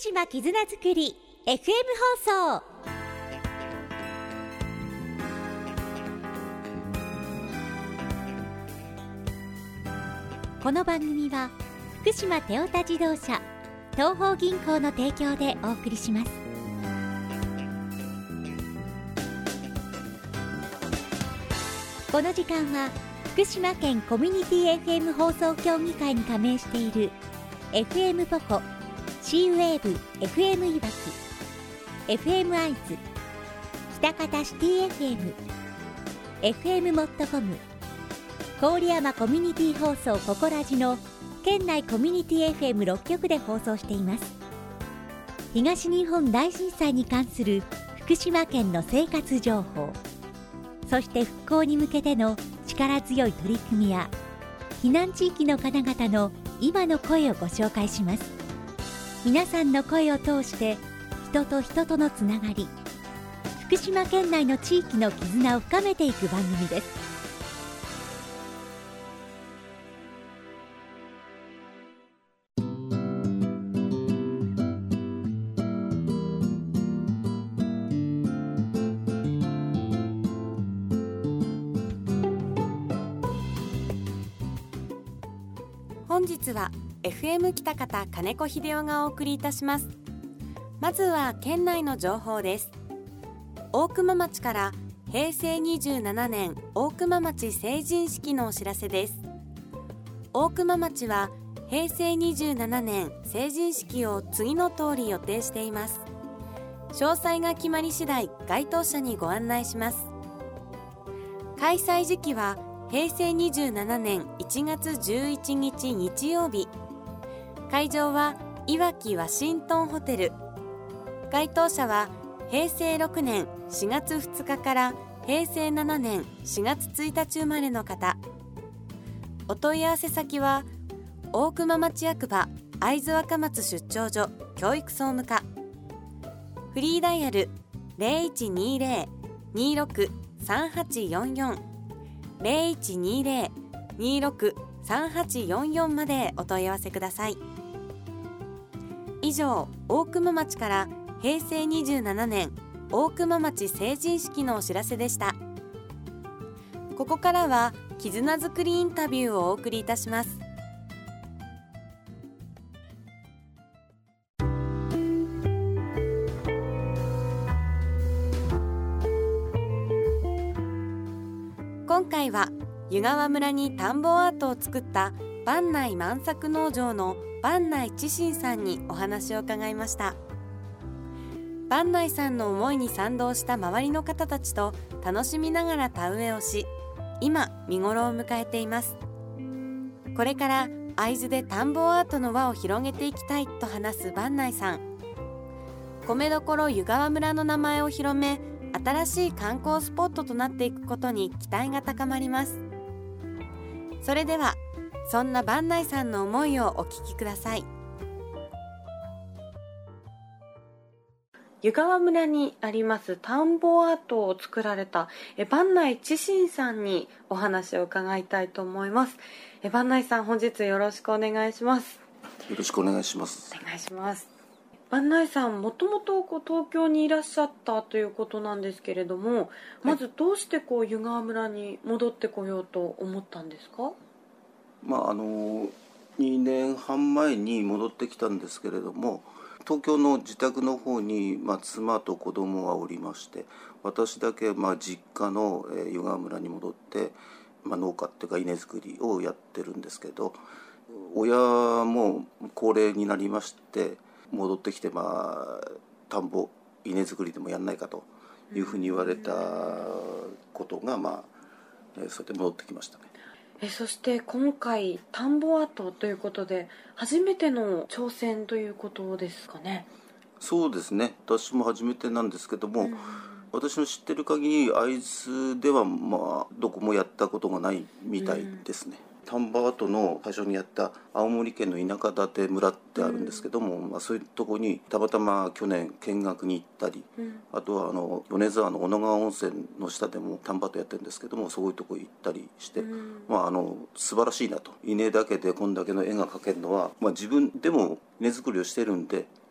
島絆づくり FM 放送。この番組は福島テオタ自動車東邦銀行の提供でお送りします。この時間は福島県コミュニティ FM 放送協議会に加盟している FM ポコ、シーウェーブ FM いわき、 FM アイズ、北方シティ FM、 FM モットコム、郡山コミュニティ放送ココラジの県内コミュニティ FM6 局で放送しています。東日本大震災に関する福島県の生活情報、そして復興に向けての力強い取り組みや避難地域の方々の今の声をご紹介します。皆さんの声を通して人と人とのつながり、福島県内の地域の絆を深めていく番組です。 本日は FM 北方金子秀夫がお送りいたします。まずは県内の情報です。大熊町から平成27年大熊町成人式のお知らせです。大熊町は平成27年成人式を次の通り予定しています。詳細が決まり次第該当者にご案内します。開催時期は平成27年1月11日日曜日。会場はいわきワシントンホテル。該当者は平成6年4月2日から平成7年4月1日生まれの方。お問い合わせ先は大熊町役場会津若松出張所教育総務課。フリーダイヤル 0120-263844 0120-263844 までお問い合わせください。以上、大熊町から平成27年大熊町成人式のお知らせでした。ここからは絆づくりインタビューをお送りいたします。今回は湯川村に田んぼアートを作った坂内万作農場の坂内知信さんにお話を伺いました。坂内さんの思いに賛同した周りの方たちと楽しみながら田植えをし、今見頃を迎えています。これから会津で田んぼアートの輪を広げていきたいと話す坂内さん。米どころ湯川村の名前を広め、新しい観光スポットとなっていくことに期待が高まります。それではそんな坂内さんの思いをお聞きください。湯川村にあります田んぼアートを作られた坂内知信さんにお話を伺いたいと思います。坂内さん、本日よろしくお願いします。 よろしくお願いします。 お願いします。坂内さん、もともと東京にいらっしゃったということなんですけれども、まずどうして湯川村に戻ってこようと思ったんですか？ 2年半前に戻ってきたんですけれども、東京の自宅の方に、妻と子供がおりまして、私だけ実家の湯川村に戻って、農家っていうか稲作りをやってるんですけど、親も高齢になりまして戻ってきて、田んぼ稲作りでもやんないかというふうに言われたことが、そうやって戻ってきましたね。 そして今回田んぼアートということで初めての挑戦ということですかね？ そうですね、私も初めてなんですけども、私の知ってる限り会津ではどこもやったことがないみたいですね。田んぼアートの最初にやった青森県の田舎館村ってあるんですけども、そういうとこにたまたま去年見学に行ったり、あとは米沢の小野川温泉の下でも田んぼアートやってるんですけども、そういうとこ行ったりして、素晴らしいなと。稲だけでこんだけの絵が描けるのは、自分でも稲作りをしてるんで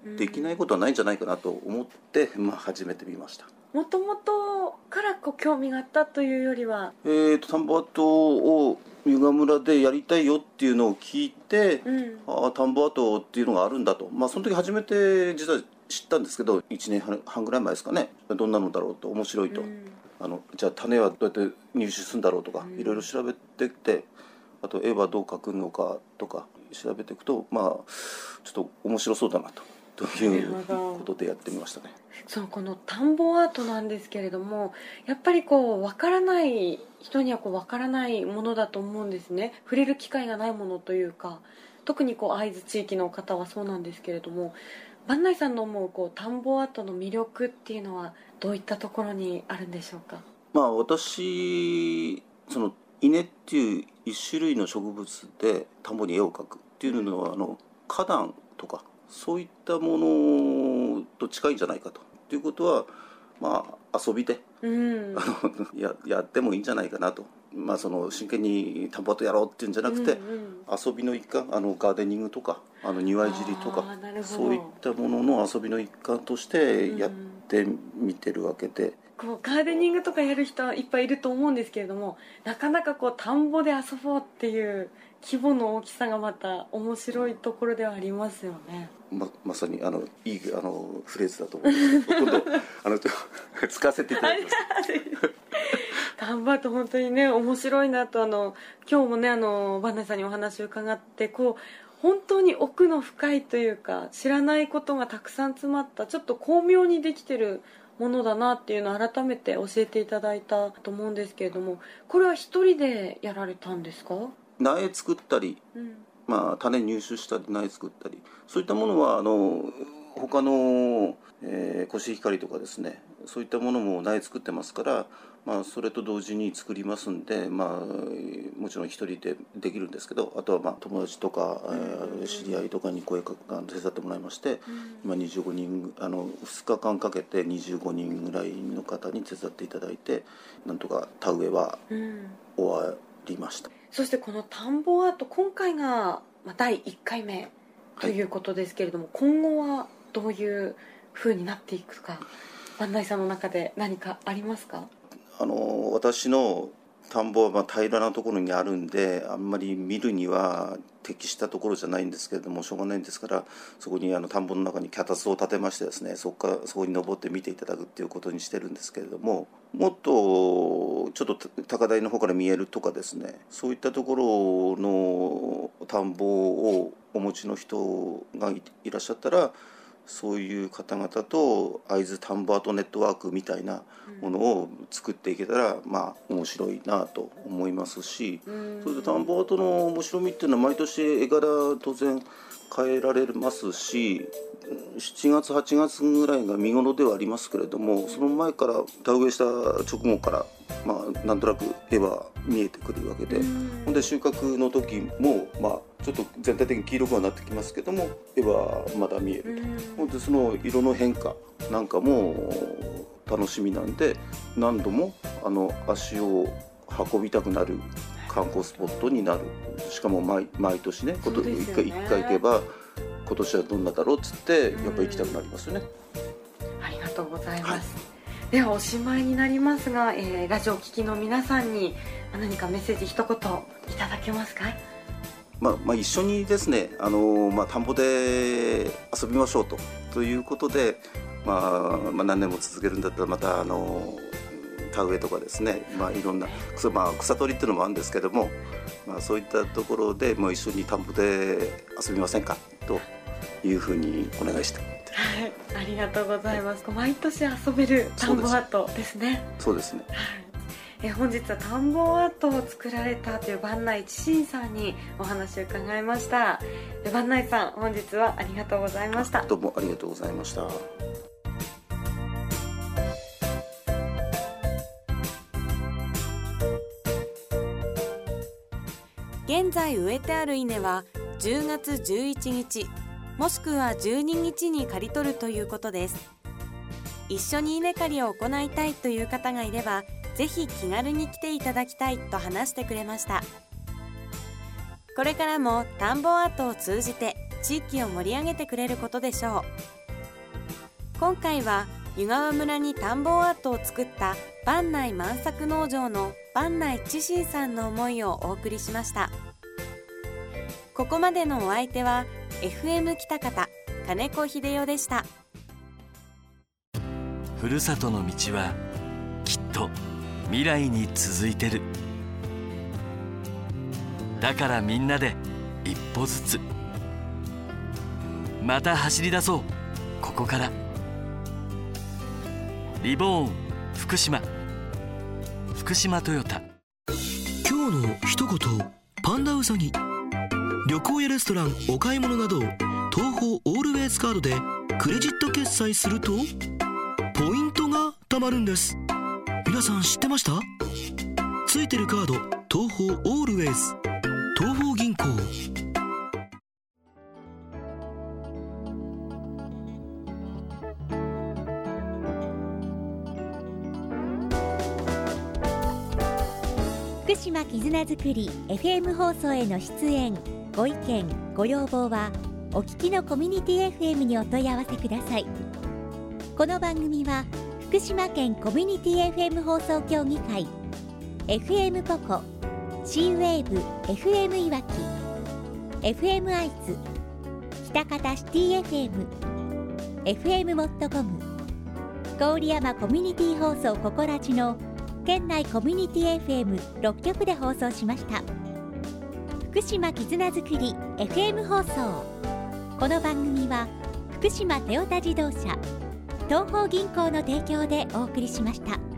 できないことはないんじゃないかなと思って、始めてみました。 もともとから興味があったというよりは、 田んぼアートを湯河村でやりたいよっていうのを聞いて、田んぼアートっていうのがあるんだと、その時初めて実は知ったんですけど、1年半ぐらい前ですかね。どんなのだろうと、面白いと、じゃあ種はどうやって入手するんだろうとか、いろいろ調べてきて、あと絵はどう描くのかとか調べていくと、ちょっと面白そうだなということでやってみましたね。 この田んぼアートなんですけれども、やっぱり分からない人には分からないものだと思うんですね。触れる機会がないものというか、特に会津地域の方はそうなんですけれども、万内さんの思う田んぼアートの魅力っていうのはどういったところにあるんでしょうか？ 私稲っていう一種類の植物で田んぼに絵を描くっていうのは花壇とかそういったものと近いんじゃないかということは、遊びで、やってもいいんじゃないかなと、真剣に田んぼアートやろうっていうんじゃなくて、遊びの一環、ガーデニングとか庭いじりとかそういったものの遊びの一環としてやってみてるわけで、 ガーデニングとかやる人はいっぱいいると思うんですけれども、なかなか田んぼで遊ぼうっていう規模の大きさがまた面白いところではありますよね。 まさにいいフレーズだと思います。使わせていただきます。 田んぼアート本当にね面白いなと、今日もね万内さんにお話を伺って、本当に奥の深いというか、知らないことがたくさん詰まったちょっと巧妙にできてるものだなっていうのを改めて教えていただいたと思うんですけれども、これは一人でやられたんですか？ 苗作ったり、種入手したり苗作ったり、そういったものは他の、コシヒカリとかですね、そういったものも苗作ってますから、それと同時に作りますんで、もちろん一人でできるんですけど、あとは友達とか、知り合いとかに手伝ってもらいまして、今25人2日間かけて25人ぐらいの方に手伝っていただいて、なんとか田植えは終わりました。 そしてこの田んぼアート、今回が第1回目ということですけれども、今後はどういう風になっていくか、万内さんの中で何かありますか？ 私の田んぼは平らなところにあるんで、あんまり見るには適したところじゃないんですけれども、しょうがないんですから、そこに田んぼの中に脚立を立てましてですね、そこに登って見ていただくっていうことにしてるんですけれども、もっとちょっと高台の方から見えるとかですね、そういったところの田んぼをお持ちの人がいらっしゃったら、そういう方々と会津田んぼアートネットワークみたいなものを作っていけたら、面白いなと思いますし、それで田んぼアートの面白みっていうのは毎年絵柄当然変えられますし、7月8月ぐらいが見頃ではありますけれども、その前から田植えした直後からなんとなく絵は見えてくるわけで、ほんで収穫の時もちょっと全体的に黄色くはなってきますけども、絵はまだ見えると。ほんでその色の変化なんかも楽しみなんで、何度も足を運びたくなる観光スポットになる。しかも毎年ね、1回行けば今年はどんなだろうっつってやっぱり行きたくなりますよね。 ありがとうございます。ではおしまいになりますが、ラジオ聴きの皆さんに何かメッセージ一言いただけますか？ 一緒にですね、田んぼで遊びましょうということで、何年も続けるんだったらまた田植えとかですね、いろんな草取りっていうのもあるんですけども、そういったところで一緒に田んぼで遊びませんかというふうにお願いして。 はい、ありがとうございます。毎年遊べる田んぼアートですね。 そうですね。 本日は田んぼアートを作られたという万内知心さんにお話を伺いました。万内さん、本日はありがとうございました。 どうもありがとうございました。 現在植えてある稲は10月11日もしくは12日に刈り取るということです。一緒に稲刈りを行いたいという方がいれば、ぜひ気軽に来ていただきたいと話してくれました。これからも田んぼアートを通じて地域を盛り上げてくれることでしょう。今回は湯川村に田んぼアートを作った坂内万作農場の坂内知心さんの思いをお送りしました。ここまでのお相手は FM 北方金子秀代でした。 ふるさとの道はきっと未来に続いてる。だからみんなで一歩ずつまた走り出そう。ここからリボーン福島、福島トヨタ。 今日の一言パンダウサギ。旅行やレストラン、お買い物など東宝オールウェイズカードでクレジット決済するとポイントが貯まるんです。皆さん知ってました？ついてるカード東宝オールウェイズ、東宝銀行。 福島絆づくり FM 放送への出演、ご意見ご要望はお聞きのコミュニティ FM にお問い合わせください。この番組は福島県コミュニティ FM 放送協議会、 FM ポコ、 C-WAVE FM いわき、 FM 愛知、北方シティ FM、 FM モットコム、郡山コミュニティ放送ココラジの県内コミュニティ FM6 局で放送しました。福島絆づくり FM 放送。この番組は福島トヨタ自動車、東邦銀行の提供でお送りしました。